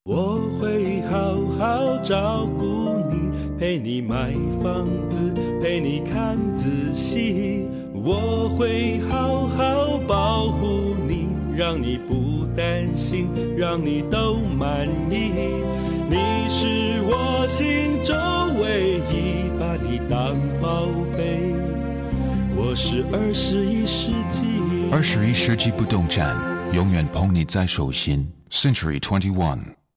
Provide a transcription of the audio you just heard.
我会好好照顾你，陪你买房子，陪你看仔细。我会好好保护你，让你不担心，让你都满意。你是我心中唯一，把你当宝贝。我是21世纪 21世纪不动产，永远捧你在手心。Century 21